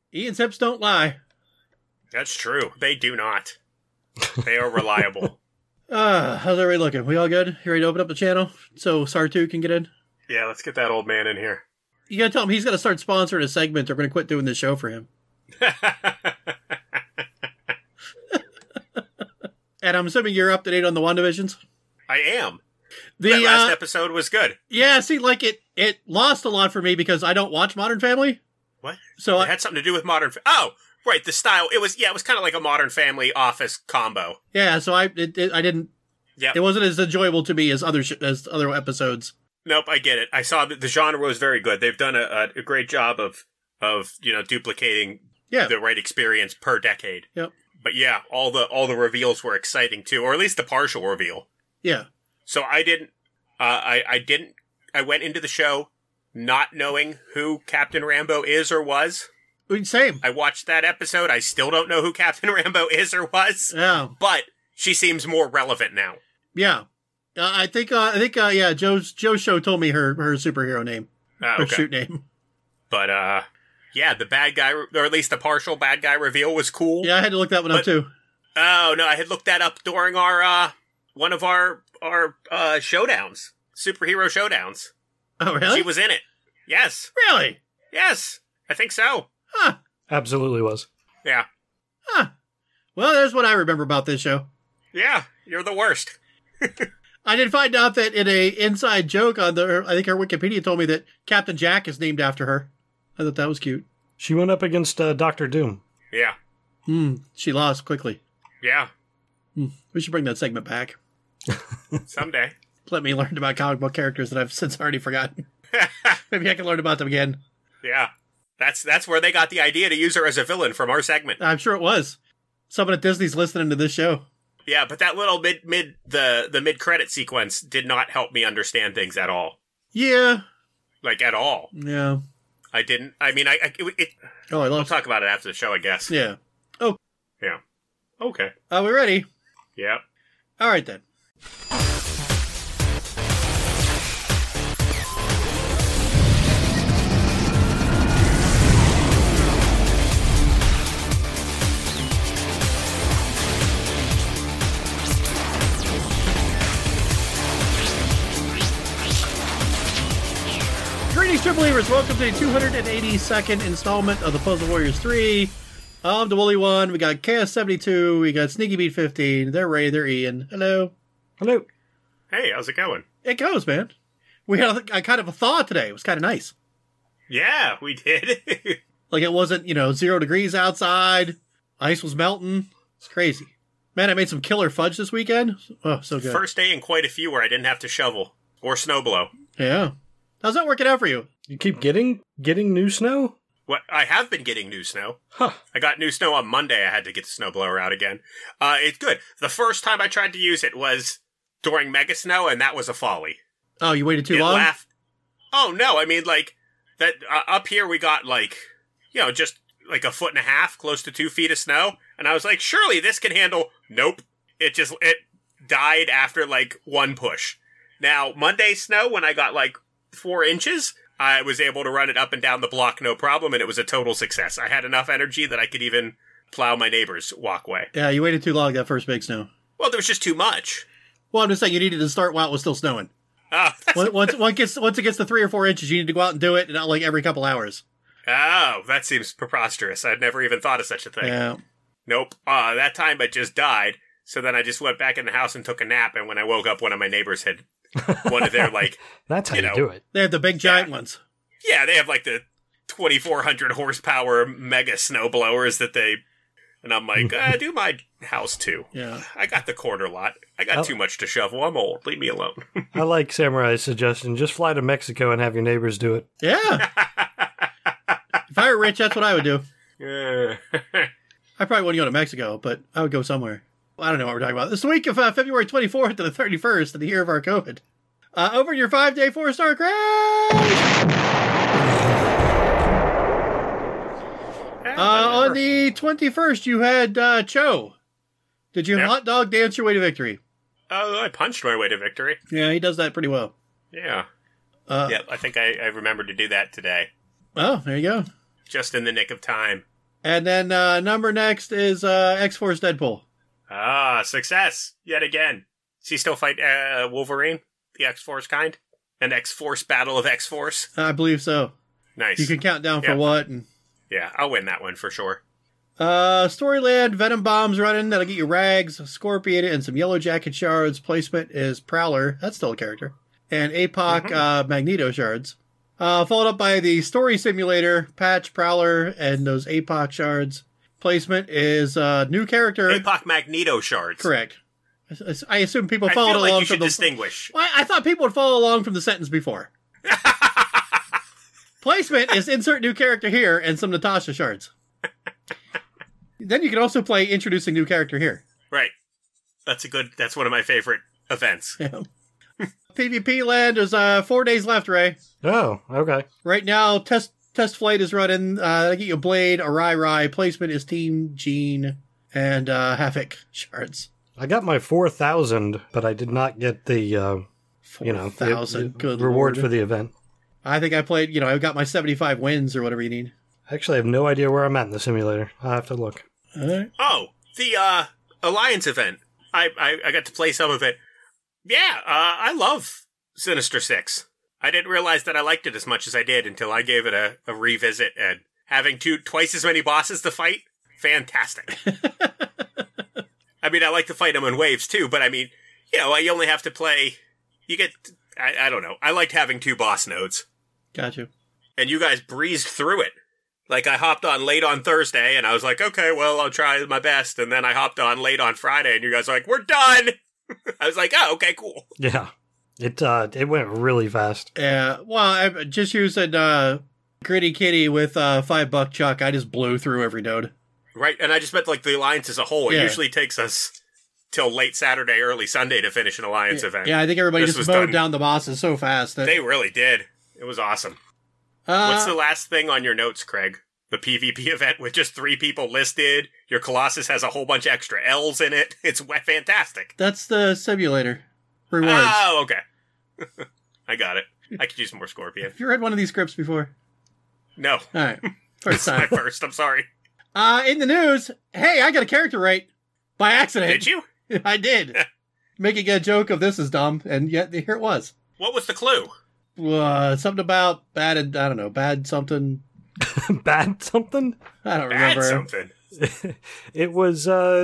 Ian's hips don't lie. That's true. They do not. They are reliable. How's everybody looking? We all good? You ready to open up the channel so Sartu can get in? Yeah, let's get that old man in here. You gotta tell him he's gotta start sponsoring a segment. They're gonna quit doing this show for him. And I'm assuming you're up to date on the WandaVisions? I am. That last episode was good. Yeah, see, like it lost a lot for me because I don't watch Modern Family. What? So it had something to do with Oh, right, the style. It was kind of like a Modern Family Office combo. Yeah, so I didn't. Yeah, it wasn't as enjoyable to me as other episodes. Nope, I get it. I saw that the genre was very good. They've done a great job of duplicating the right experience per decade. Yep. But yeah, all the reveals were exciting too, or at least the partial reveal. Yeah. So I didn't. I went into the show not knowing who Captain Rambeau is or was. Same. I watched that episode. I still don't know who Captain Rambeau is or was. Yeah. But she seems more relevant now. Yeah. I think Joe's show told me her superhero name. Her shoot name. But yeah, the bad guy, or at least the partial bad guy reveal was cool. Yeah, I had to look that one up too. Oh no, I had looked that up during our one of our showdowns, superhero showdowns. Oh really? She was in it. Yes. Really? Yes, I think so. Huh? Absolutely was. Yeah. Huh? Well, there's what I remember about this show. Yeah, you're the worst. I did find out that in a inside joke on I think her Wikipedia told me that Captain Jack is named after her. I thought that was cute. She went up against Dr. Doom. Yeah. She lost quickly. Yeah. We should bring that segment back. Someday. Let me learn about comic book characters that I've since already forgotten. Maybe I can learn about them again. Yeah. That's where they got the idea to use her as a villain from our segment. I'm sure it was. Someone at Disney's listening to this show. Yeah, but that little mid-credit sequence did not help me understand things at all. Yeah. Like, at all. Yeah. I didn't. I mean, I lost. We'll talk about it after the show, I guess. Yeah. Oh. Yeah. Okay. Are we ready? Yeah. All right, then. Greetings, True Believers. Welcome to the 282nd installment of the Puzzle Warriors 3. I'm the Woolly One. We got KS72. We got Sneaky Beat 15. They're Ray. They're Ian. Hello. Hello. Hey, how's it going? It goes, man. We had a kind of a thaw today. It was kind of nice. Yeah, we did. Like it wasn't, 0 degrees outside. Ice was melting. It's crazy. Man, I made some killer fudge this weekend. Oh, so good. First day in quite a few where I didn't have to shovel or snowblow. Yeah. How's that working out for you? You keep getting new snow? What? I have been getting new snow. Huh. I got new snow on Monday. I had to get the snowblower out again. It's good. The first time I tried to use it was during Mega Snow, and that was a folly. Oh, you waited too long? Oh, no. I mean, like, that up here we got, just like a foot and a half, close to 2 feet of snow. And I was like, surely this can handle... Nope. It died after, one push. Now, Monday snow, when I got, 4 inches, I was able to run it up and down the block no problem, and it was a total success. I had enough energy that I could even plow my neighbor's walkway. Yeah, you waited too long, that first big snow. Well, there was just too much. Well, I'm just saying you needed to start while it was still snowing. Once it gets to 3 or 4 inches, you need to go out and do it, and not every couple hours. Oh, that seems preposterous. I'd never even thought of such a thing. Yeah. Nope. That time it just died, so then I just went back in the house and took a nap, and when I woke up, one of my neighbors had one of their, That's how you do it. They have the big giant ones. Yeah, they have, the 2,400 horsepower mega snow blowers that they... And I'm like, do my house too. Yeah. I got the corner lot. I got too much to shovel. I'm old. Leave me alone. I like Samurai's suggestion. Just fly to Mexico and have your neighbors do it. Yeah. If I were rich, that's what I would do. I probably wouldn't go to Mexico, but I would go somewhere. I don't know what we're talking about. This week of February 24th to the 31st of the year of our COVID. Over your 5-day 4-star crash! On the 21st, you had Cho. Did you hot dog dance your way to victory? Oh, I punched my way to victory. Yeah, he does that pretty well. Yeah. I think I remembered to do that today. Oh, there you go. Just in the nick of time. And then number next is X-Force Deadpool. Ah, success yet again. Does he still fight Wolverine, the X-Force kind? An X-Force battle of X-Force? I believe so. Nice. You can count down for what. And... Yeah, I'll win that one for sure. Storyland, Venom Bombs running. That'll get you Rags, Scorpion, and some Yellow Jacket shards. Placement is Prowler. That's still a character. And APOC Magneto shards. Followed up by the Story Simulator, Patch, Prowler, and those APOC shards. Placement is new character. APOC Magneto shards. Correct. I assume people followed along. I feel like you from should distinguish. Well, I thought people would follow along from the sentence before. Placement is insert new character here and some Natasha shards. Then you can also play introducing new character here. Right. That's one of my favorite events. Yeah. PvP land is 4 days left, Ray. Oh, okay. Right now, test flight is running. They get you a Blade, a Rai. Placement is Team Jean and Havoc shards. I got my 4,000, but I did not get the 4,000 good reward Lord. for the event. I think I played, I got my 75 wins or whatever you need. I actually have no idea where I'm at in the simulator. I'll have to look. All right. Oh, the Alliance event. I got to play some of it. Yeah, I love Sinister Six. I didn't realize that I liked it as much as I did until I gave it a revisit, and having twice as many bosses to fight, fantastic. I mean, I like to fight them in waves too, but I mean, you only have to play, I don't know. I liked having 2 boss nodes. Gotcha. And you guys breezed through it. Like, I hopped on late on Thursday, and I was like, okay, well, I'll try my best. And then I hopped on late on Friday, and you guys were like, we're done! I was like, oh, okay, cool. Yeah. It went really fast. Yeah, well, I just using Gritty Kitty with $5 Chuck. I just blew through every node. Right, and I just meant, like, the Alliance as a whole. Yeah. It usually takes us till late Saturday, early Sunday to finish an Alliance event. Yeah, I think everybody just mowed down the bosses so fast. They really did. It was awesome. What's the last thing on your notes, Craig? The PvP event with just 3 people listed. Your Colossus has a whole bunch of extra L's in it. It's fantastic. That's the simulator. Rewards. Oh, okay. I got it. I could use more Scorpion. Have you read one of these scripts before? No. All right. First My time. first, I'm sorry. In the news, hey, I got a character right. By accident. Did you? I did. Making a joke of this is dumb, and yet here it was. What was the clue? Something about bad something. Bad something? I don't remember. Bad something. It was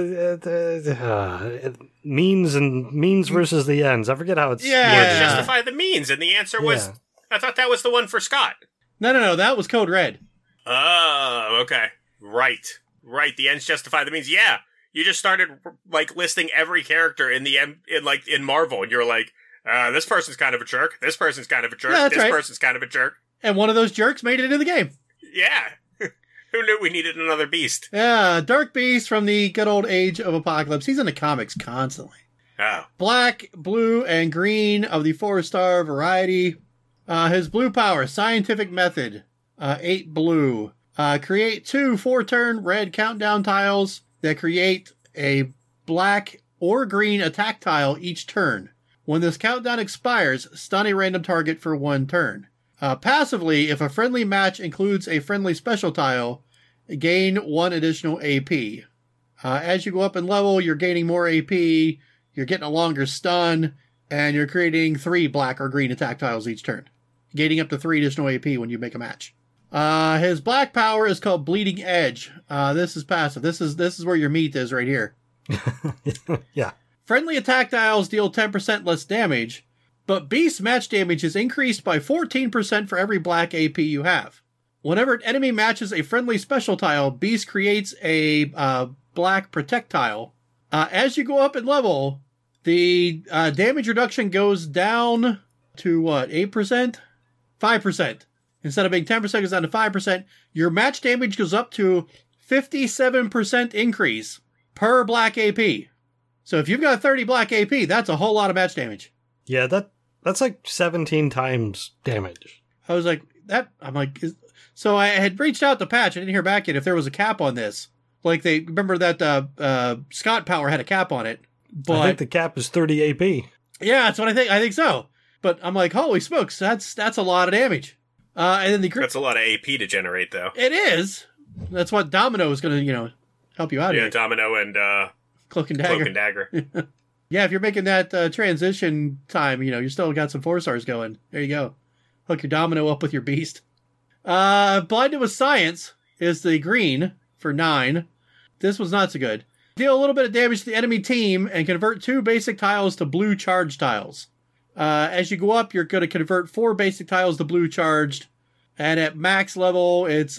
means versus the ends. I forget how it's Yeah. Justify the means, and the answer was, I thought that was the one for Scott. No, that was Code Red. Oh, okay. Right. The ends justify the means. Yeah. You just started, like, listing every character in Marvel, and you're like, this person's kind of a jerk. This person's kind of a jerk. Yeah, that's this right. person's kind of a jerk. And one of those jerks made it into the game. Yeah. Who knew we needed another beast? Yeah, Dark Beast from the good old age of Apocalypse. He's in the comics constantly. Oh. Black, blue, and green of the 4-star variety. His blue power, scientific method. 8 blue. Create 2 4-turn red countdown tiles that create a black or green attack tile each turn. When this countdown expires, stun a random target for 1 turn. Passively, if a friendly match includes a friendly special tile, gain 1 additional AP. As you go up in level, you're gaining more AP, you're getting a longer stun, and you're creating 3 black or green attack tiles each turn, gaining up to 3 additional AP when you make a match. His black power is called Bleeding Edge. This is passive. This is where your meat is right here. Yeah. Friendly attack tiles deal 10% less damage, but Beast's match damage is increased by 14% for every black AP you have. Whenever an enemy matches a friendly special tile, Beast creates a black protect tile. As you go up in level, the damage reduction goes down to 8%? 5%. Instead of being 10%, it goes down to 5%. Your match damage goes up to 57% increase per black AP. So if you've got 30 black AP, that's a whole lot of match damage. Yeah, that's like 17 times damage. I was like, so I had reached out to Patch. I didn't hear back yet if there was a cap on this. Like they remember that Scott Power had a cap on it. But I think the cap is 30 AP. Yeah, that's what I think. I think so. But I'm like, holy smokes, that's a lot of damage. And then That's a lot of AP to generate, though. It is, That's what Domino is going to, help you out here. Yeah, Domino and Cloak and Dagger. Yeah, if you're making that transition time, you still got some 4-stars going. There you go. Hook your Domino up with your Beast. Blinded with Science is the green for 9. This was not so good. Deal a little bit of damage to the enemy team and convert 2 basic tiles to blue charged tiles. As you go up, you're going to convert 4 basic tiles to blue charged. And at max level, it's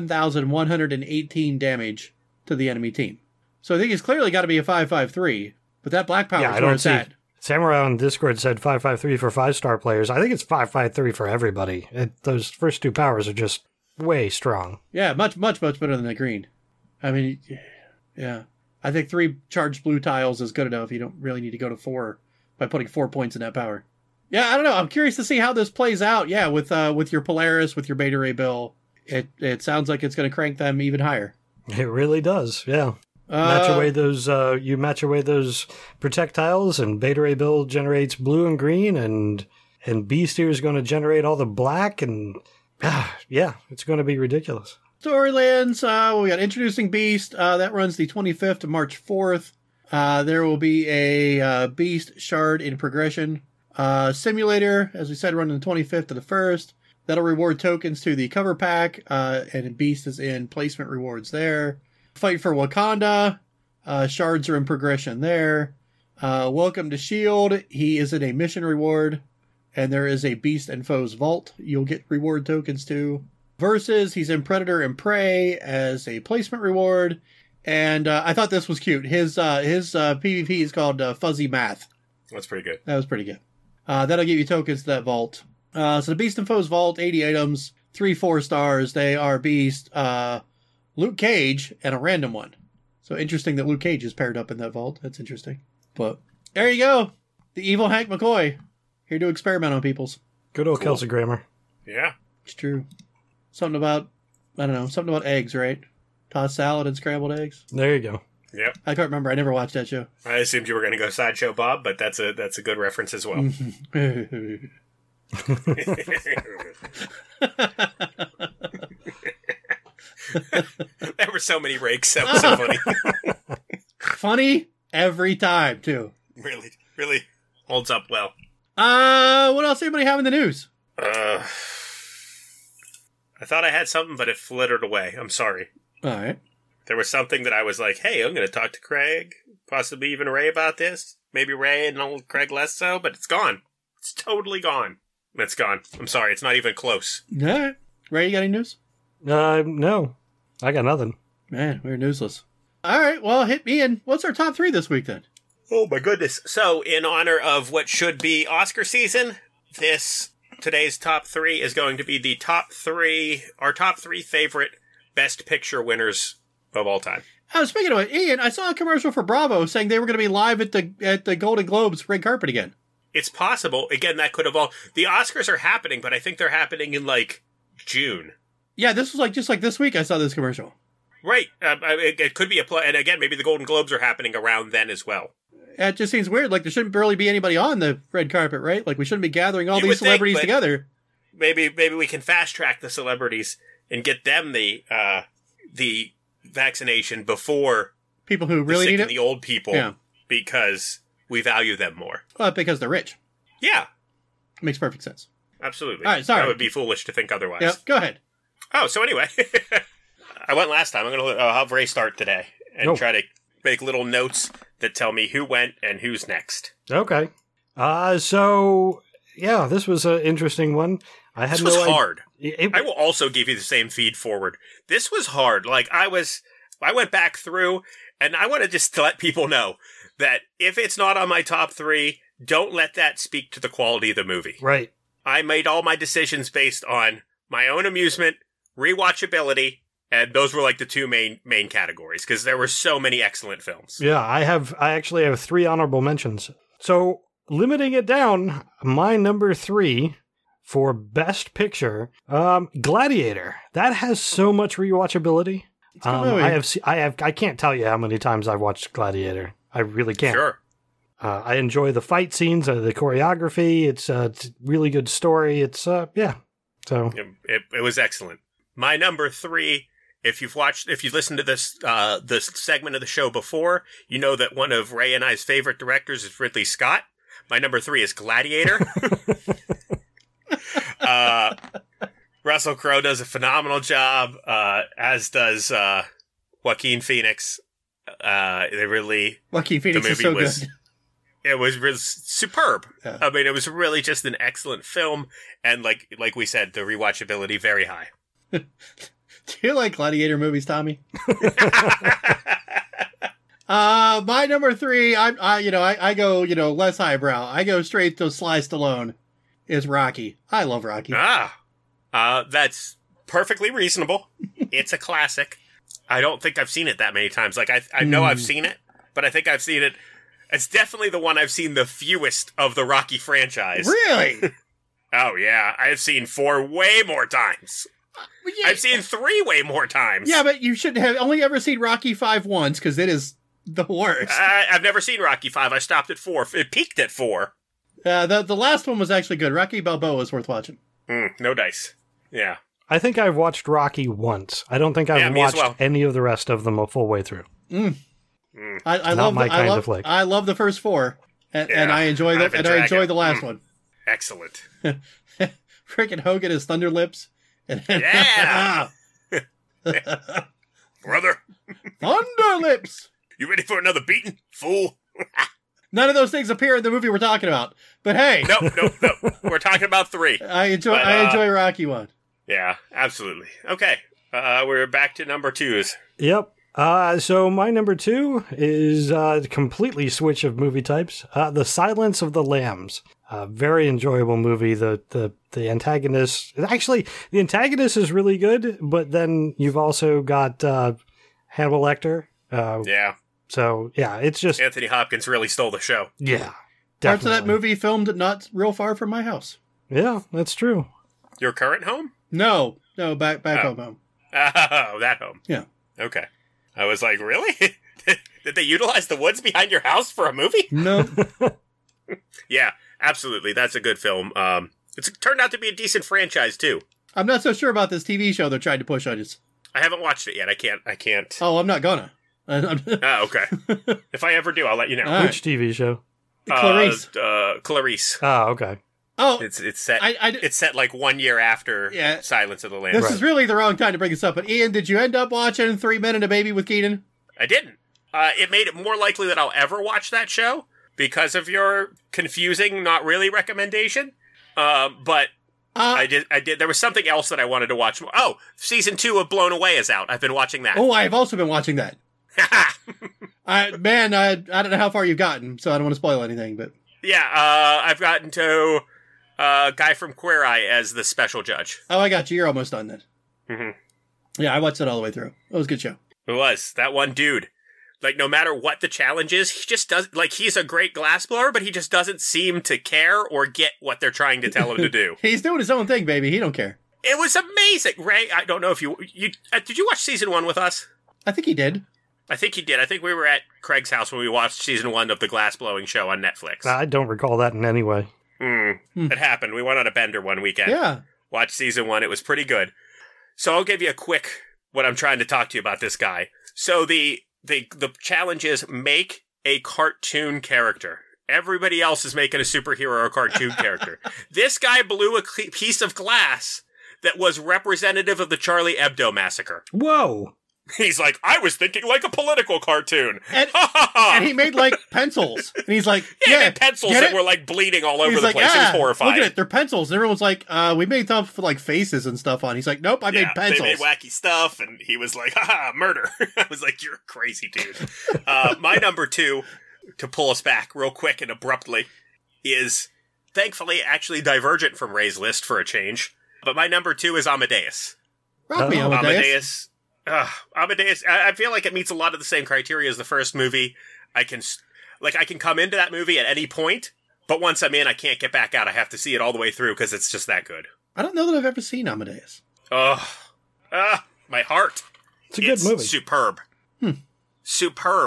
1,118 damage to the enemy team. So I think it's clearly got to be a 5/5/3. But that black power is where it's at. Samurai on Discord said 5/5/3 for 5-star players. I think it's 5/5/3 for everybody. Those first 2 powers are just way strong. Yeah, much, much, much better than the green. I mean, yeah. I think 3 charged blue tiles is good enough. You don't really need to go to 4 by putting 4 points in that power. Yeah, I don't know. I'm curious to see how this plays out. Yeah, with your Polaris, with your Beta Ray Bill. It sounds like it's going to crank them even higher. It really does, yeah. Match away those protect tiles, and Beta Ray Bill generates blue and green, and Beast here is going to generate all the black, and yeah, it's going to be ridiculous. Storylands, we got Introducing Beast. That runs the 25th to March 4th. There will be a Beast shard in progression. Simulator, as we said, running the 25th to the 1st. That'll reward tokens to the cover pack, and Beast is in placement rewards there. Fight for Wakanda. Shards are in progression there. Welcome to S.H.I.E.L.D. He is in a mission reward. And there is a Beast and Foes Vault you'll get reward tokens to. Versus, he's in Predator and Prey as a placement reward. And I thought this was cute. His PvP is called Fuzzy Math. That's pretty good. That was pretty good. That'll give you tokens to that vault. So the Beast and Foes Vault, 80 items, 3 4-stars. They are Beast, Luke Cage, and a random one. So interesting that Luke Cage is paired up in that vault. That's interesting. But there you go. The evil Hank McCoy. Here to experiment on peoples. Good old Kelsey Grammer. Yeah. It's true. Something about eggs, right? Tossed salad and scrambled eggs. There you go. Yep. I can't remember. I never watched that show. I assumed you were going to go Sideshow Bob, but that's a good reference as well. There were so many rakes. That was so funny. Funny every time, too. Really, really holds up well. What else anybody have in the news? I thought I had something, but it flittered away. I'm sorry. All right. There was something that I was like, hey, I'm going to talk to Craig, possibly even Ray about this. Maybe Ray and old Craig less so, but it's gone. It's totally gone. It's gone. I'm sorry. It's not even close. All right. Ray, you got any news? No. I got nothing. Man, we're newsless. All right. Well, hit me in. What's our top 3 this week, then? Oh, my goodness. So, in honor of what should be Oscar season, today's top 3 is going to be our top 3 favorite Best Picture winners of all time. Speaking of it, Ian, I saw a commercial for Bravo saying they were going to be live at the Golden Globes red carpet again. It's possible. Again, that could evolve. The Oscars are happening, but I think they're happening in, June. Yeah, this was just like this week I saw this commercial. Right. It could be and again, maybe the Golden Globes are happening around then as well. It just seems weird. There shouldn't barely be anybody on the red carpet, right? We shouldn't be gathering all these celebrities together. Maybe we can fast track the celebrities and get them the vaccination before people who really need it. The old people, because we value them more. Well, because they're rich. Yeah, makes perfect sense. Absolutely. All right, sorry. That would be foolish to think otherwise. Yeah, go ahead. Oh, so anyway, I went last time. I'm going to have Ray start today and try to make little notes that tell me who went and who's next. Okay. So yeah, this was an interesting one. This was hard. I will also give you the same feed forward. This was hard. I went back through, and I want to just let people know that if it's not on my top 3, don't let that speak to the quality of the movie. Right. I made all my decisions based on my own amusement, rewatchability, and those were the 2 main categories, because there were so many excellent films. Yeah, I actually have 3 honorable mentions. So, limiting it down, my number 3 for Best Picture, Gladiator. That has so much rewatchability. I can't tell you how many times I've watched Gladiator. I really can't. Sure. I enjoy the fight scenes, the choreography. It's a really good story. It's, yeah. So it was excellent. My number 3 if you've listened to this segment of the show before, you know that one of Ray and I's favorite directors is Ridley Scott. My number 3 is Gladiator. Russell Crowe does a phenomenal job, as does Joaquin Phoenix. Joaquin Phoenix is so good. It was really superb. Yeah. I mean, it was really just an excellent film, and like we said, the rewatchability very high. Do you like Gladiator movies, Tommy? My number 3, I go, less highbrow. I go straight to Sly Stallone. Is Rocky. I love Rocky. That's perfectly reasonable. It's a classic. I don't think I've seen it that many times. Like, I know I've seen it, but I think I've seen it. It's definitely the one I've seen the fewest of the Rocky franchise. Really? Oh, yeah. I've seen 4 way more times. Yeah. I've seen 3 way more times. Yeah, but you should have only ever seen Rocky 5 once, because it is the worst. I've never seen Rocky 5. I stopped at 4. It peaked at 4. The last one was actually good. Rocky Balboa was worth watching. No dice. Yeah. I think I've watched Rocky once. I don't think I've watched any of the rest of them a full way through. I love the first 4, and I enjoy the last one. Excellent. Freaking Hogan is Thunder Lips. Yeah, brother. Thunder Lips. You ready for another beating, fool? None of those things appear in the movie we're talking about. But hey, no. We're talking about 3. I enjoy Rocky 1. Yeah, absolutely. Okay, we're back to number 2s. Yep. So my number 2 is a completely switch of movie types. The Silence of the Lambs. Very enjoyable movie. The antagonist, the antagonist is really good, but then you've also got Hannibal Lecter. Yeah. So yeah, it's just Anthony Hopkins really stole the show. Yeah, definitely. Parts of that movie filmed not real far from my house. Yeah, that's true. Your current home? No, back home. Oh, that home. Yeah. Okay. I was like, really? Did they utilize the woods behind your house for a movie? No. Yeah, absolutely. That's a good film. It's turned out to be a decent franchise, too. I'm not so sure about this TV show they're trying to push on us. I haven't watched it yet. I can't. Oh, I'm not gonna. Okay. If I ever do, I'll let you know. All right. Which TV show? Clarice. Clarice. Oh, okay. Oh, it's set. It's set like 1 year after Silence of the Lambs. This is really the wrong time to bring this up. But Ian, did you end up watching 3 Men and a Baby with Keaton? I didn't. It made it more likely that I'll ever watch that show because of your confusing, not really recommendation. But I did. There was something else that I wanted to watch. Oh, season 2 of Blown Away is out. I've been watching that. Oh, I have also been watching that. I don't know how far you've gotten, so I don't want to spoil anything. But yeah, I've gotten to guy from Queer Eye as the special judge. Oh, I got you. You're almost done then. Mm-hmm. Yeah, I watched it all the way through. It was a good show. It was. That one dude. Like, no matter what the challenge is, he just does. Like, he's a great glassblower, but he just doesn't seem to care or get what they're trying to tell him to do. He's doing his own thing, baby. He don't care. It was amazing, Ray. I don't know if you did you watch season 1 with us? I think he did. I think he did. I think we were at Craig's house when we watched season 1 of the glassblowing show on Netflix. I don't recall that in any way. It happened. We went on a bender one weekend. Yeah. Watched season 1. It was pretty good. So I'll give you a quick what I'm trying to talk to you about this guy. So the challenge is make a cartoon character. Everybody else is making a superhero or cartoon character. This guy blew a piece of glass that was representative of the Charlie Hebdo massacre. Whoa. He's like, I was thinking like a political cartoon. And he made like pencils. And he's like, he made pencils that were like bleeding all over the place. It was horrifying. Look at it, they're pencils. And everyone's like, we made stuff for like faces and stuff on. He's like, nope, I made pencils. They made wacky stuff. And he was like, murder. I was like, you're a crazy dude. My number 2, to pull us back real quick and abruptly, is thankfully actually divergent from Ray's list for a change. But my number 2 is Amadeus. Rock me, Amadeus. Amadeus, I feel like it meets a lot of the same criteria as the first movie. I can come into that movie at any point, but once I'm in, I can't get back out. I have to see it all the way through because it's just that good. I don't know that I've ever seen Amadeus. My heart. It's a good movie. Superb. Superb.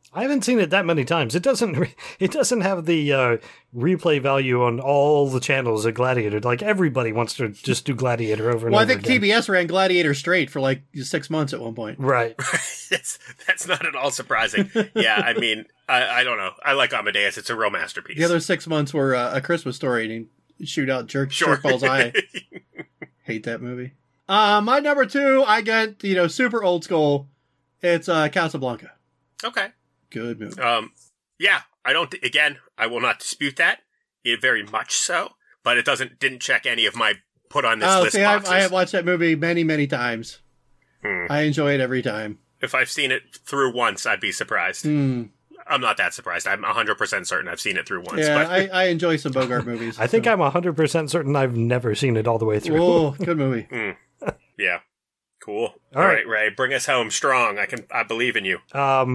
I haven't seen it that many times. It doesn't have the replay value on all the channels of Gladiator. Like, everybody wants to just do Gladiator over and over again. Well, I think TBS ran Gladiator straight for like 6 months at one point. Right. That's not at all surprising. Yeah, I mean, I don't know. I like Amadeus. It's a real masterpiece. The other 6 months were A Christmas Story and he'd shoot out Jerkball's eye. Hate that movie. My number 2, I get, super old school. It's Casablanca. Okay. Good movie. Yeah, I will not dispute that. Very much so, but it didn't check any of my put on this list boxes. I have watched that movie many, many times. I enjoy it every time. If I've seen it through once, I'd be surprised. I'm not that surprised. I'm 100% certain I've seen it through once. Yeah, but I enjoy some Bogart movies. I think I'm 100% certain I've never seen it all the way through. Oh, good movie. Yeah. Cool. All right, Ray, bring us home strong. I believe in you.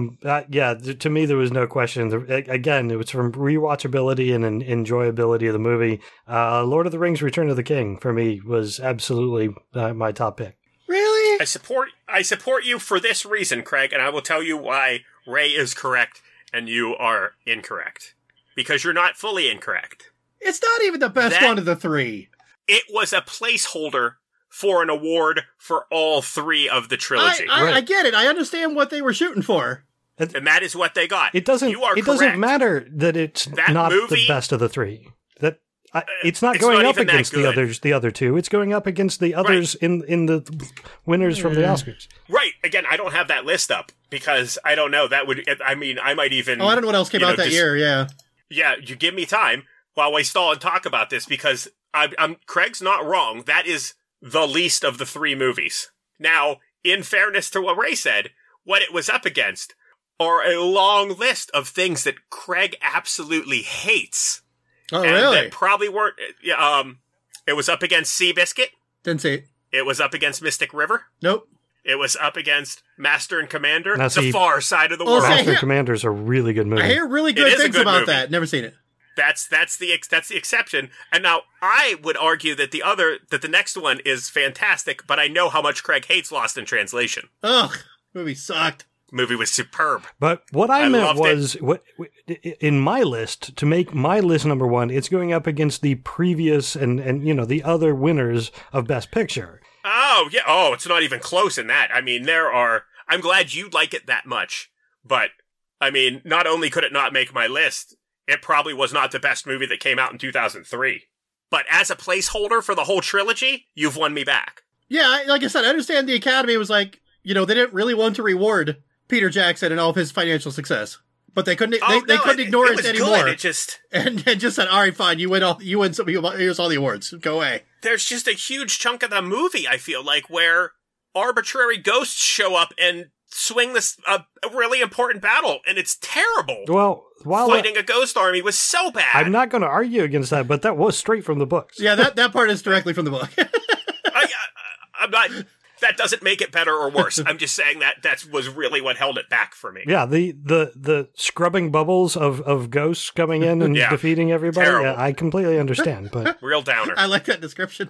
To me, there was no question. Again, it was from rewatchability and enjoyability of the movie. Lord of the Rings: Return of the King for me was absolutely my top pick. Really? I support you for this reason, Craig, and I will tell you why Ray is correct and you are incorrect. Because you're not fully incorrect. It's not even the best one of the 3. It was a placeholder for an award for all 3 of the trilogy. I get it. I understand what they were shooting for. And that is what they got. It doesn't matter that it's not the best of the 3. It's not going up against the other 2. It's going up against the others in the winners from the Oscars. Right. Again, I don't have that list up because I don't know. That would, I mean, I might even... I don't know what else came out that year, yeah. Yeah, you give me time while we stall and talk about this because Craig's not wrong. That is the least of the 3 movies. Now, in fairness to what Ray said, what it was up against are a long list of things that Craig absolutely hates. Oh, and really? That probably weren't... it was up against Seabiscuit. Didn't see it. It was up against Mystic River. Nope. It was up against Master and Commander. The Far Side of the World. Master and Commander is a really good movie. I hear really good things about movie. That. Never seen it. That's the exception. And now I would argue that the next one is fantastic, but I know how much Craig hates Lost in Translation. Ugh, movie sucked. Movie was superb. But what I meant was, in my list, to make my list number 1, it's going up against the previous and the other winners of Best Picture. Oh, yeah. Oh, it's not even close in that. I mean, I'm glad you like it that much, but I mean, not only could it not make my list, it probably was not the best movie that came out in 2003. But as a placeholder for the whole trilogy, you've won me back. Yeah, like I said, I understand the Academy was like, they didn't really want to reward Peter Jackson and all of his financial success. But they couldn't they couldn't ignore it anymore. Good. It just and just said, all right, fine, you win here's all the awards. Go away. There's just a huge chunk of the movie, I feel like, where arbitrary ghosts show up and swing this a really important battle, and it's terrible. Well, while fighting a ghost army was so bad. I'm not going to argue against that, but that was straight from the books. Yeah, that part is directly from the book. I'm not. That doesn't make it better or worse. I'm just saying that was really what held it back for me. Yeah, the scrubbing bubbles of ghosts coming in and defeating everybody. Yeah, I completely understand, but real downer. I like that description.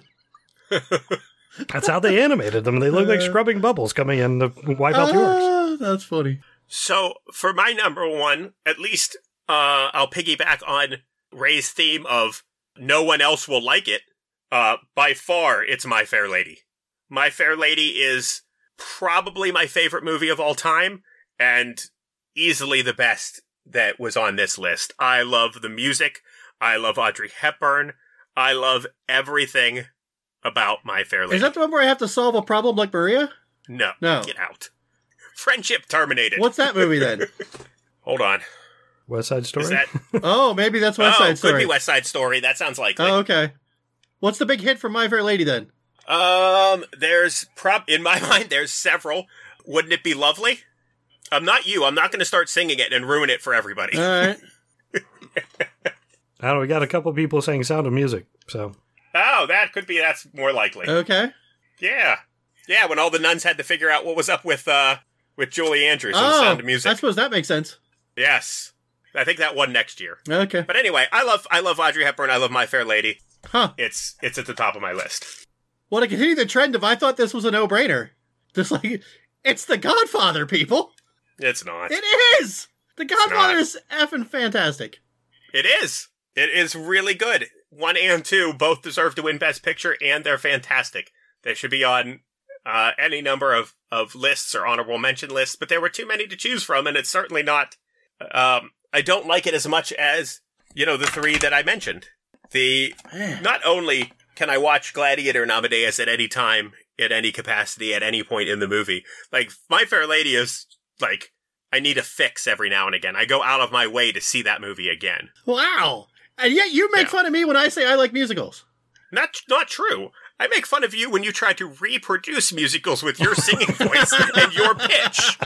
That's how they animated them. They look like scrubbing bubbles coming in to wipe out the orcs. That's funny. So for my number 1, at least I'll piggyback on Ray's theme of no one else will like it. By far, it's My Fair Lady. My Fair Lady is probably my favorite movie of all time, and easily the best that was on this list. I love the music. I love Audrey Hepburn. I love everything about My Fair Lady. Is that the one where I have to solve a problem like Maria? No. Get out. Friendship terminated. What's that movie then? Hold on. West Side Story? Is that... Oh, maybe that's West Side Story. Could be West Side Story. That sounds likely. Oh, okay. What's the big hit from My Fair Lady then? There's in my mind, there's several. Wouldn't It Be Lovely? I'm not going to start singing it and ruin it for everybody. All right. I don't know, we got a couple people saying Sound of Music, so. Oh, that's more likely. Okay. Yeah. Yeah, when all the nuns had to figure out what was up with Julie Andrews and Sound of Music. I suppose that makes sense. Yes. I think that won next year. Okay. But anyway, I love Audrey Hepburn. I love My Fair Lady. Huh. It's at the top of my list. Well, to continue the trend of I thought this was a no-brainer. Just like, it's The Godfather, people. It's not. It is! The Godfather is effing fantastic. It is. It is really good. 1 and 2 both deserve to win Best Picture, and they're fantastic. They should be on any number of lists or honorable mention lists, but there were too many to choose from, and it's certainly not... I don't like it as much as, the 3 that I mentioned. Not only can I watch Gladiator and Amadeus at any time, at any capacity, at any point in the movie, like, My Fair Lady is, like, I need a fix every now and again. I go out of my way to see that movie again. Wow. And yet you make fun of me when I say I like musicals. Not true. I make fun of you when you try to reproduce musicals with your singing voice and your pitch.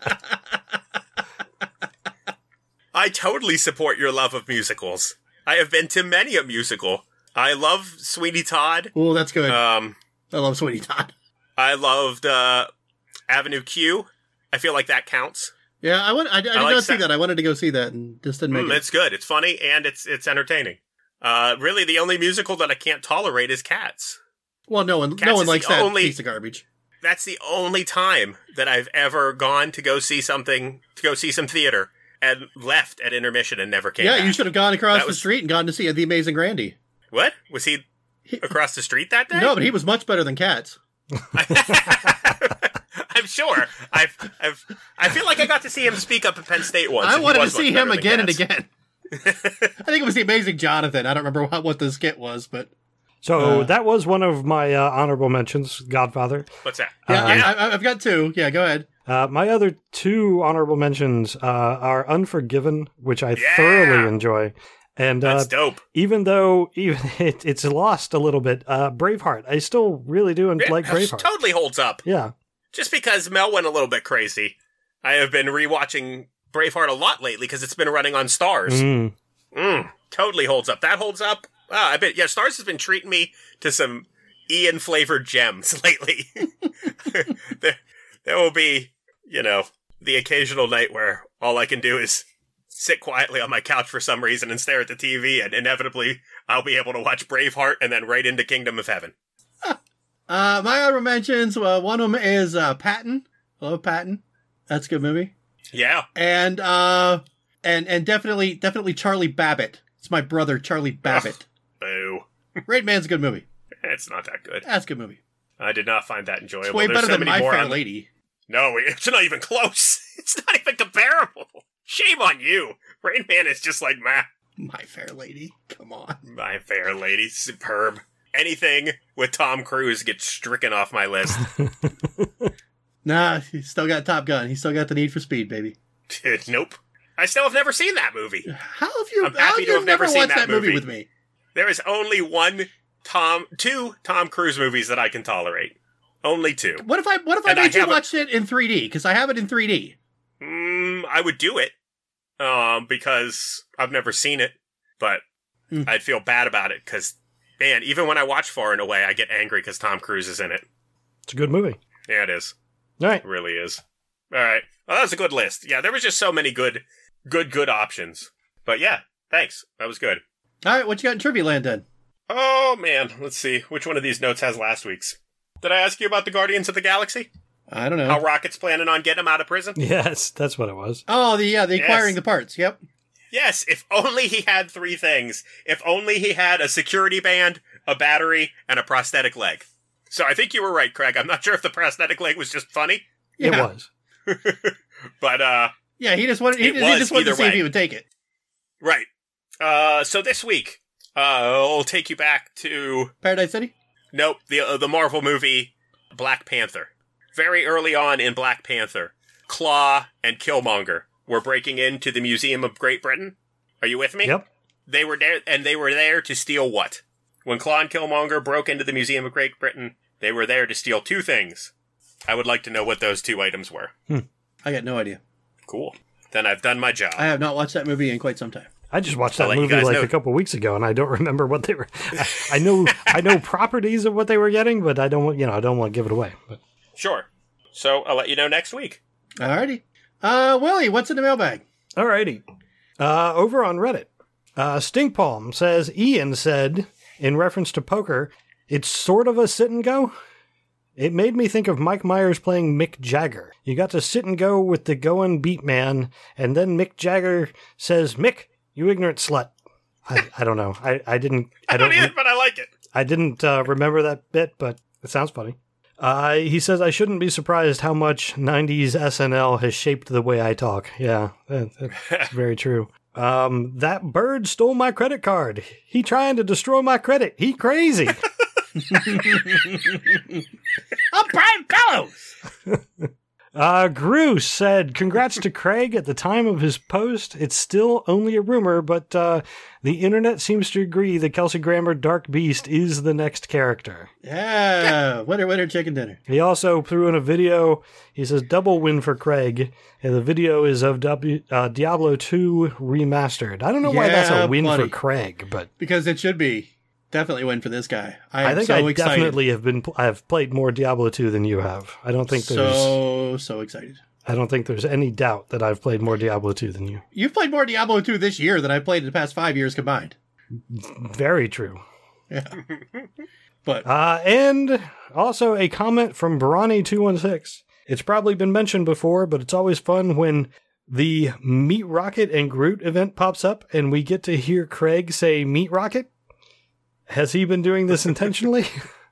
I totally support your love of musicals. I have been to many a musical. I love Sweeney Todd. Oh, that's good. I love Sweeney Todd. I loved Avenue Q. I feel like that counts. Yeah, I did not see that. I wanted to go see that and just didn't make it. It's good. It's funny and it's entertaining. Really, the only musical that I can't tolerate is Cats. Well, no one likes that piece of garbage. That's the only time that I've ever gone to go see some theater and left at intermission and never came back. Yeah, you should have gone across the street and gone to see The Amazing Grandy. What? Was he across the street that day? No, but he was much better than Cats. I'm sure. I feel like I got to see him speak up at Penn State once. I wanted to see him again and again. I think it was The Amazing Jonathan. I don't remember what the skit was, but... So that was one of my honorable mentions, Godfather. What's that? I've got 2. Yeah, go ahead. My other 2 honorable mentions are Unforgiven, which I thoroughly enjoy. And that's dope. Even though it's lost a little bit, Braveheart, I still really do like Braveheart. Totally holds up. Yeah. Just because Mel went a little bit crazy, I have been rewatching Braveheart a lot lately because it's been running on Starz. Totally holds up. That holds up. I bet. Yeah, Starz has been treating me to some Ian flavored gems lately. There will be, the occasional night where all I can do is sit quietly on my couch for some reason and stare at the TV, and inevitably I'll be able to watch Braveheart and then right into Kingdom of Heaven. My honorable mentions, one of them is Patton. I love Patton. That's a good movie. Yeah. And definitely Charlie Babbitt. It's my brother, Charlie Babbitt. Boo. Rain Man's a good movie. It's not that good. That's a good movie. I did not find that enjoyable. It's way better than My Fair Lady. No, it's not even close. It's not even comparable. Shame on you. Rain Man is just like, My Fair Lady. Come on. My Fair Lady. Superb. Anything with Tom Cruise gets stricken off my list. Nah, he's still got Top Gun. He's still got the Need for Speed, baby. Nope. I still have never seen that movie. How have you? I'm happy to have never seen that movie with me? There is only two Tom Cruise movies that I can tolerate. Only 2. What if I made you watch it in 3D? Because I have it in 3D. I would do it. Because I've never seen it, but I'd feel bad about it because, man, even when I watch Far and Away, I get angry because Tom Cruise is in it. It's a good movie. Yeah, it is. All right. It really is. All right. Well, that was a good list. Yeah, there was just so many good options. But yeah, thanks. That was good. All right, what you got in Trivia Land then? Oh, man. Let's see. Which one of these notes has last week's? Did I ask you about the Guardians of the Galaxy? I don't know. How Rocket's planning on getting him out of prison? Yes, that's what it was. Oh, the acquiring the parts. Yep. Yes, if only he had 3 things. If only he had a security band, a battery, and a prosthetic leg. So I think you were right, Craig. I'm not sure if the prosthetic leg was just funny. Yeah. It was. But, yeah, he just wanted to see if he would take it. Right. So this week, I'll take you back to... Paradise City? Nope, the Marvel movie Black Panther. Very early on in Black Panther, Claw and Killmonger were breaking into the Museum of Great Britain. Are you with me? Yep. They were there to steal what? When Claw and Killmonger broke into the Museum of Great Britain, they were there to steal 2 things. I would like to know what those 2 items were. I got no idea. Cool. Then I've done my job. I have not watched that movie in quite some time. I just watched that movie a couple weeks ago, and I don't remember what they were. I know properties of what they were getting, but I don't want to give it away. But. Sure. So I'll let you know next week. Alrighty. Willie, what's in the mailbag? Alrighty. Over on Reddit, Stinkpalm says Ian said in reference to poker, it's sort of a sit and go. It made me think of Mike Myers playing Mick Jagger. You got to sit and go with the Goin' Beat Man, and then Mick Jagger says, "Mick, you ignorant slut." I don't know. I don't either, but I like it. I didn't remember that bit, but it sounds funny. He says, I shouldn't be surprised how much 90s SNL has shaped the way I talk. Yeah, that's very true. That bird stole my credit card. He trying to destroy my credit. He crazy. I'm Brian Bellows. Groose said, congrats to Craig at the time of his post. It's still only a rumor, but the internet seems to agree that Kelsey Grammer Dark Beast is the next character. Yeah, winner, chicken dinner. He also threw in a video. He says, double win for Craig. And the video is of Diablo 2 Remastered. I don't know why that's a win for Craig, but... Because it should be. Definitely win for this guy. I think I definitely have played more Diablo 2 than you have. I don't think there's... So excited. I don't think there's any doubt that I've played more Diablo 2 than you. You've played more Diablo 2 this year than I've played in the past 5 years combined. Very true. Yeah. But and also a comment from Barani216. It's probably been mentioned before, but it's always fun when the Meat Rocket and Groot event pops up and we get to hear Craig say Meat Rocket. Has he been doing this intentionally?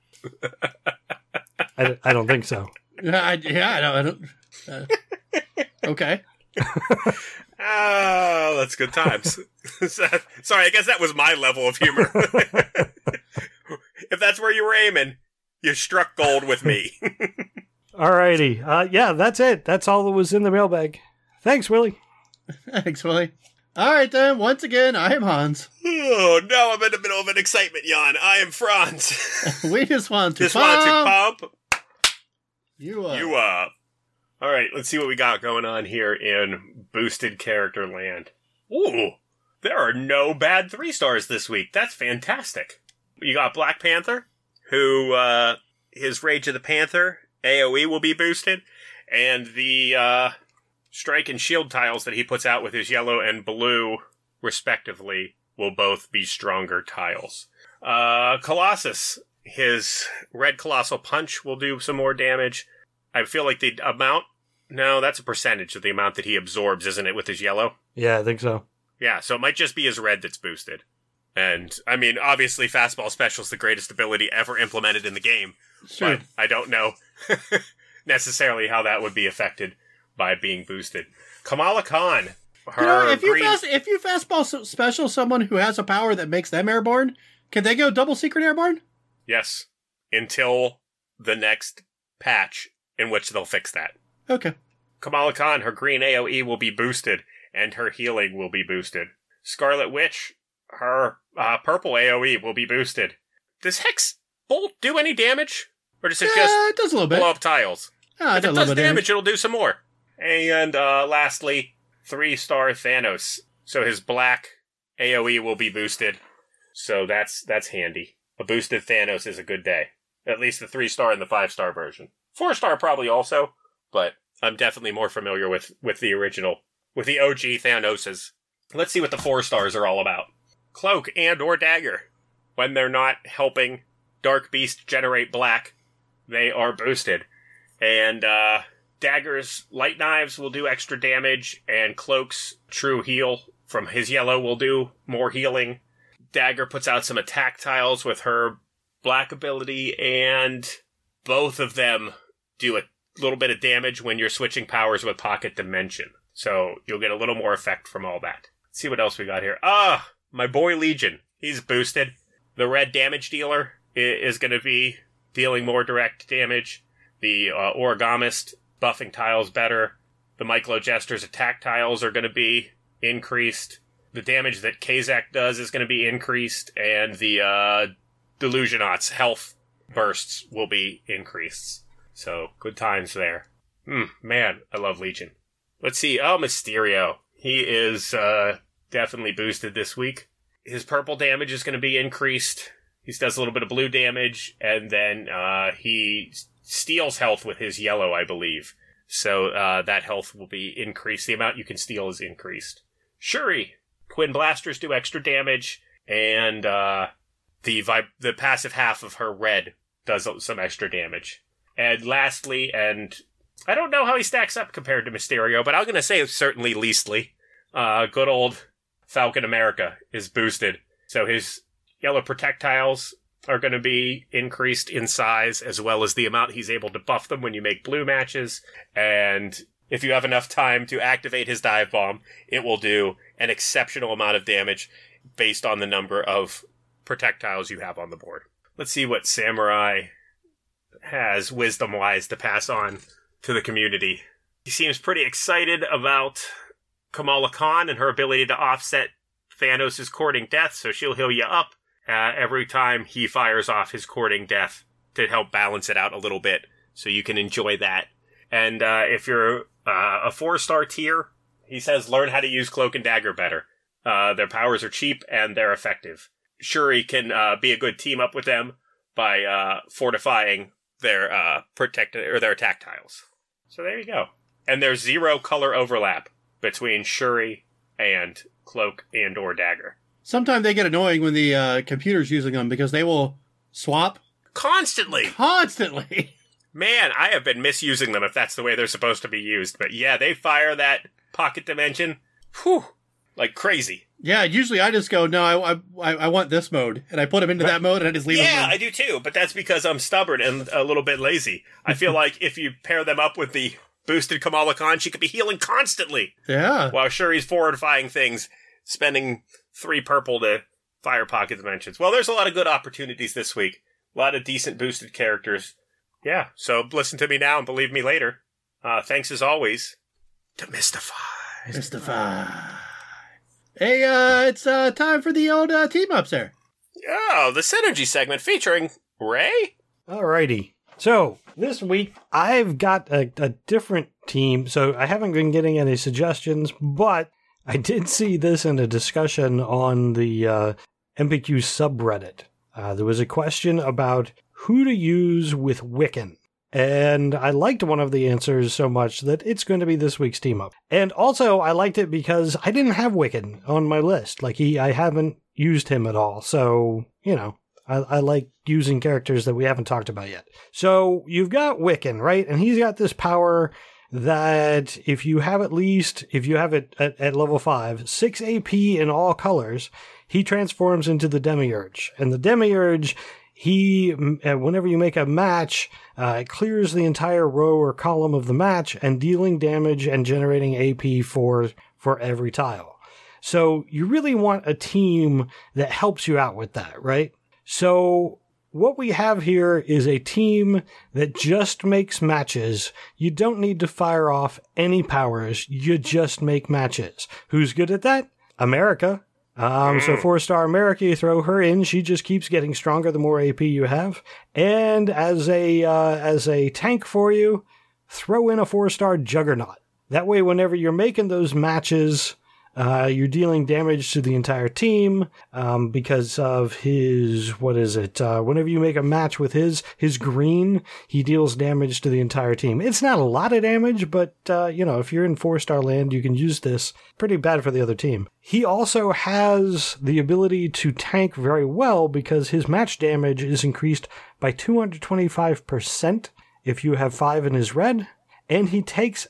I don't think so. I don't. Okay. Oh, that's good times. Sorry, I guess that was my level of humor. If that's where you were aiming, you struck gold with me. Alrighty. Yeah, that's it. That's all that was in the mailbag. Thanks, Willie. Thanks, Willie. All right, then. Once again, I am Hans. Oh, now I'm in the middle of an excitement yawn. I am Franz. We just want to pump you up. You up. All right, let's see what we got going on here in Boosted Character Land. Ooh, there are no bad 3 stars this week. That's fantastic. You got Black Panther, who, his Rage of the Panther AoE will be boosted, and the, Strike and Shield tiles that he puts out with his yellow and blue, respectively, will both be stronger tiles. Colossus, his red Colossal Punch will do some more damage. I feel like the amount... No, that's a percentage of the amount that he absorbs, isn't it, with his yellow? Yeah, I think so. Yeah, so it might just be his red that's boosted. And, I mean, obviously Fastball Special is the greatest ability ever implemented in the game. Sure. But I don't know necessarily how that would be affected by being boosted. Kamala Khan. If you fastball special someone who has a power that makes them airborne, can they go double secret airborne? Yes. Until the next patch in which they'll fix that. Okay. Kamala Khan, her green AoE will be boosted, and her healing will be boosted. Scarlet Witch, her purple AoE will be boosted. Does Hex Bolt do any damage? Or does it it does a little bit. Blow up tiles? If it does damage, it'll do some more. And lastly, 3-star Thanos. So his black AoE will be boosted. So that's handy. A boosted Thanos is a good day. At least the 3-star and the 5-star version. 4-star probably also, but I'm definitely more familiar with the original, with the OG Thanoses. Let's see what the 4 stars are all about. Cloak and or Dagger. When they're not helping Dark Beast generate black, they are boosted. And Dagger's Light Knives will do extra damage, and Cloak's True Heal from his yellow will do more healing. Dagger puts out some attack tiles with her black ability, and both of them do a little bit of damage when you're switching powers with Pocket Dimension. So you'll get a little more effect from all that. Let's see what else we got here. My boy Legion. He's boosted. The red damage dealer is going to be dealing more direct damage. The Origamist buffing tiles better. The Myclo Jester's attack tiles are going to be increased. The damage that Kazak does is going to be increased. And the Delusionaut's health bursts will be increased. So, good times there. Man, I love Legion. Let's see. Oh, Mysterio. He is definitely boosted this week. His purple damage is going to be increased. He does a little bit of blue damage, and then he steals health with his yellow, I believe. So that health will be increased. The amount you can steal is increased. Shuri. Twin Blasters do extra damage, and the passive half of her red does some extra damage. And lastly, and I don't know how he stacks up compared to Mysterio, but I'm going to say certainly leastly, good old Falcon America is boosted. So his yellow projectiles are going to be increased in size, as well as the amount he's able to buff them when you make blue matches. And if you have enough time to activate his dive bomb, it will do an exceptional amount of damage based on the number of projectiles you have on the board. Let's see what Samurai has wisdom-wise to pass on to the community. He seems pretty excited about Kamala Khan and her ability to offset Thanos' courting death, so she'll heal you up every time he fires off his courting death to help balance it out a little bit, so you can enjoy that. And if you're a 4-star tier, he says learn how to use Cloak and Dagger better. Their powers are cheap and they're effective. Shuri can be a good team up with them by fortifying their their attack tiles. So there you go. And there's 0 color overlap between Shuri and Cloak and or Dagger. Sometimes they get annoying when the computer's using them because they will swap constantly. Man, I have been misusing them if that's the way they're supposed to be used. But yeah, they fire that pocket dimension, like crazy. Yeah, usually I just go, no, I want this mode, and I put them into that mode, and I just leave them. Yeah, I do too, but that's because I'm stubborn and a little bit lazy. I feel like if you pair them up with the boosted Kamala Khan, she could be healing constantly. Yeah. While Shuri's fortifying things, spending 3 purple to fire pocket dimensions. Well, there's a lot of good opportunities this week. A lot of decent boosted characters. Yeah, so listen to me now and believe me later. Thanks as always to Mystify. Hey, it's time for the old team-ups there. Oh, the Synergy segment featuring Ray? Alrighty. So, this week, I've got a different team, so I haven't been getting any suggestions, but I did see this in a discussion on the MPQ subreddit. There was a question about who to use with Wiccan. And I liked one of the answers so much that it's going to be this week's team up. And also, I liked it because I didn't have Wiccan on my list. Like, I haven't used him at all. So, you know, I like using characters that we haven't talked about yet. So, you've got Wiccan, right? And he's got this power that if you have it at level 5, 6 AP in all colors, he transforms into the Demiurge. And the Demiurge, whenever you make a match, it clears the entire row or column of the match and dealing damage and generating AP for every tile. So you really want a team that helps you out with that, right? So what we have here is a team that just makes matches. You don't need to fire off any powers. You just make matches. Who's good at that? America. So 4-star America, you throw her in. She just keeps getting stronger the more AP you have. And as a tank for you, throw in a 4-star Juggernaut. That way, whenever you're making those matches, you're dealing damage to the entire team because of his, whenever you make a match with his green, he deals damage to the entire team. It's not a lot of damage, but, if you're in 4-star land, you can use this. Pretty bad for the other team. He also has the ability to tank very well because his match damage is increased by 225% if you have 5 in his red, and he takes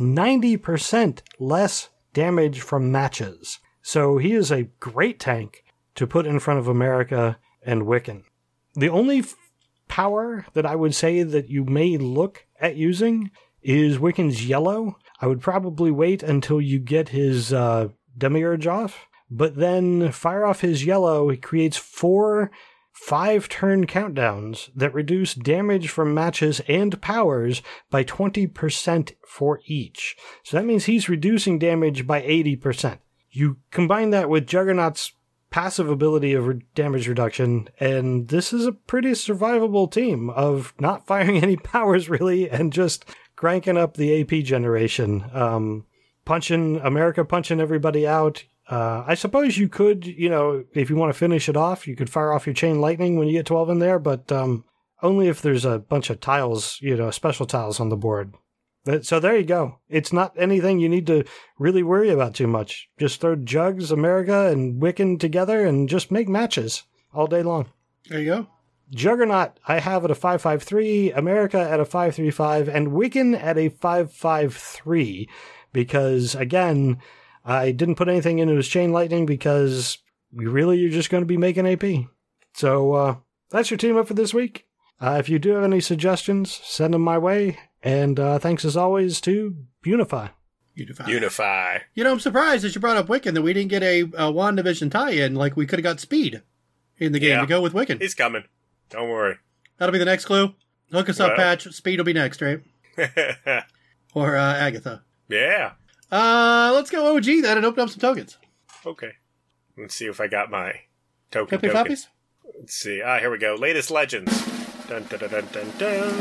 90% less damage from matches. So he is a great tank to put in front of America and Wiccan. The only power that I would say that you may look at using is Wiccan's yellow. I would probably wait until you get his Demiurge off, but then fire off his yellow. He creates 4 5-turn countdowns that reduce damage from matches and powers by 20% for each. So that means he's reducing damage by 80%. You combine that with Juggernaut's passive ability of damage reduction, and this is a pretty survivable team of not firing any powers really and just cranking up the AP generation. Punching everybody out. I suppose you could, if you want to finish it off, you could fire off your Chain Lightning when you get 12 in there, but only if there's a bunch of tiles, special tiles on the board. So there you go. It's not anything you need to really worry about too much. Just throw Jugs, America, and Wiccan together and just make matches all day long. There you go. Juggernaut, I have at a 553, America at a 535, and Wiccan at a 553. Because, again, I didn't put anything into his Chain Lightning because you're just going to be making AP. So, that's your team up for this week. If you do have any suggestions, send them my way. And thanks as always to Unify. Unify. You know, I'm surprised that you brought up Wiccan that we didn't get a WandaVision tie-in like we could have got Speed in the game to go with Wiccan. He's coming. Don't worry. That'll be the next clue. Hook us up, Patch. Speed will be next, right? Or Agatha. Yeah. Let's go OG then and open up some tokens. Okay. Let's see if I got my token. Floppies? Let's see. Here we go. Latest Legends. Dun, dun, dun, dun, dun, dun.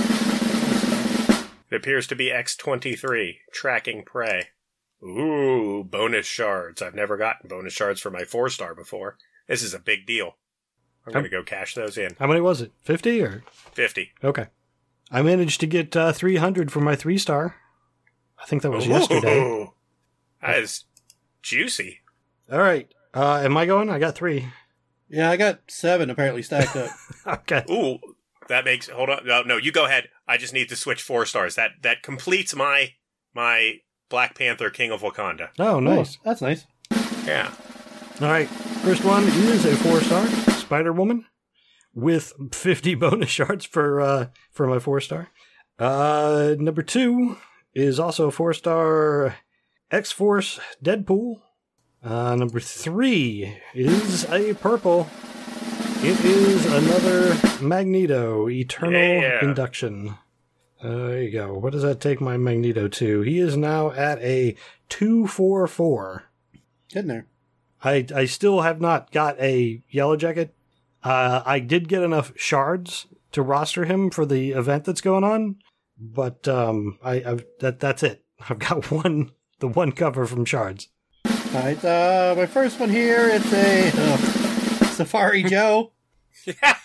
It appears to be X-23, Tracking Prey. Ooh, bonus shards. I've never gotten bonus shards for my 4-star before. This is a big deal. I'm going to go cash those in. How many was it? 50 or? 50. Okay. I managed to get 300 for my 3-star. I think that was yesterday. That is juicy. All right. Am I going? I got 3. Yeah, I got 7 apparently stacked up. Okay. Ooh, that makes... Hold on. No, you go ahead. I just need to switch 4 stars. That completes my Black Panther King of Wakanda. Oh, nice. Oh, that's nice. Yeah. All right. First one is a 4-star Spider-Woman with 50 bonus shards for my 4-star. Number 2 is also a 4-star X-Force Deadpool. Number 3 is a purple. It is another Magneto Eternal Induction. There you go. What does that take my Magneto to? He is now at a 244. Getting there. I still have not got a Yellow Jacket. I did get enough shards to roster him for the event that's going on, but that's it. I've got the one cover from shards. All right, my first one here, it's a Safari Joe. Yeah.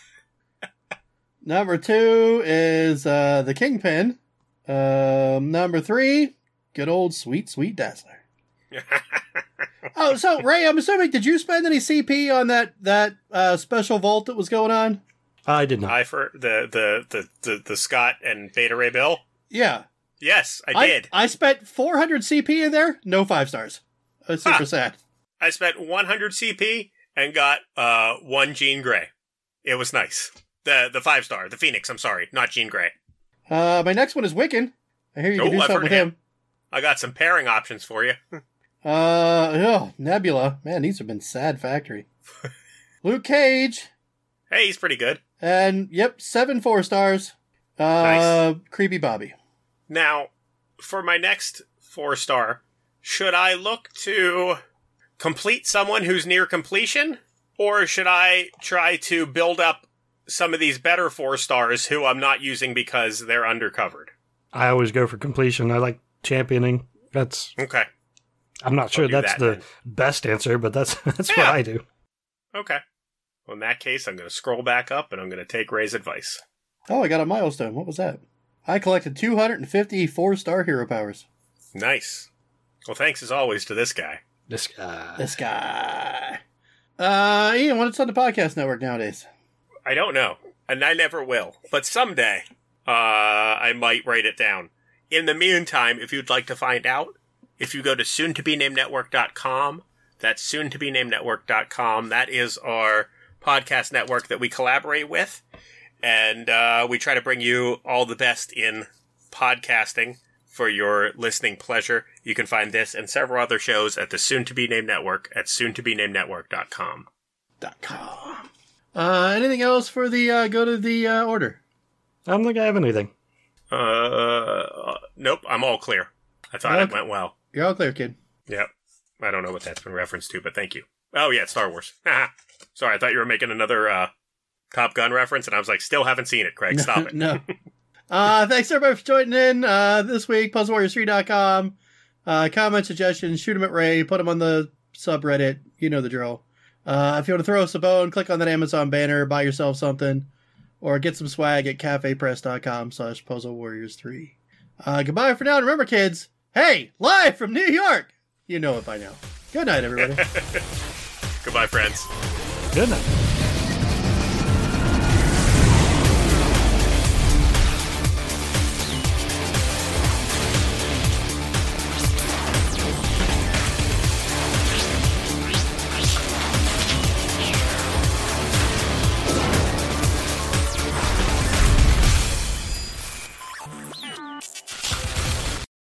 Number 2 is the Kingpin. Number 3, good old Sweet Dazzler. Oh, so Ray, I'm assuming, did you spend any CP on that special vault that was going on? I did not. For the Scott and Beta Ray Bill? Yeah. Yes, I did. I spent 400 CP in there, no 5 stars. That's super sad. I spent 100 CP and got 1 Jean Grey. It was nice. The 5-star, the Phoenix, I'm sorry, not Jean Grey. My next one is Wiccan. I hear you can do something with him. I got some pairing options for you. Nebula. Man, these have been sad factory. Luke Cage. Hey, he's pretty good. And, 7 4-stars. Nice. Creepy Bobby. Now, for my next 4-star, should I look to complete someone who's near completion? Or should I try to build up some of these better 4-stars who I'm not using because they're undercovered? I always go for completion. I like championing. That's okay. I'm not sure that's the best answer, but that's what I do. Okay. Well, in that case, I'm going to scroll back up and I'm going to take Ray's advice. Oh, I got a milestone. What was that? I collected 250 4-star hero powers. Nice. Well, thanks as always to this guy. This guy. Ian, what's on the podcast network nowadays? I don't know, and I never will. But someday, I might write it down. In the meantime, if you'd like to find out, if you go to soon-to-be-named-network.com, that's soon-to-be-named-network.com. That is our podcast network that we collaborate with, and we try to bring you all the best in podcasting for your listening pleasure. You can find this and several other shows at the soon-to-be-named network at soon-to-be-named-network.com. Anything else for the go to the order? I don't think I have anything. Nope, I'm all clear. I thought it went well. You're all clear, kid. Yep. I don't know what that's been referenced to, but thank you. Oh, yeah, Star Wars. Sorry, I thought you were making another Top Gun reference, and I was like, still haven't seen it, Craig. Stop it. No. Thanks, everybody, for joining in this week. PuzzleWarriors3.com. Comment, suggestions, shoot them at Ray. Put them on the subreddit. You know the drill. If you want to throw us a bone, click on that Amazon banner, buy yourself something, or get some swag at cafepress.com/PuzzleWarriors3. Goodbye for now. And remember, kids, hey, live from New York. You know it by now. Good night, everybody. Goodbye, friends. Good night.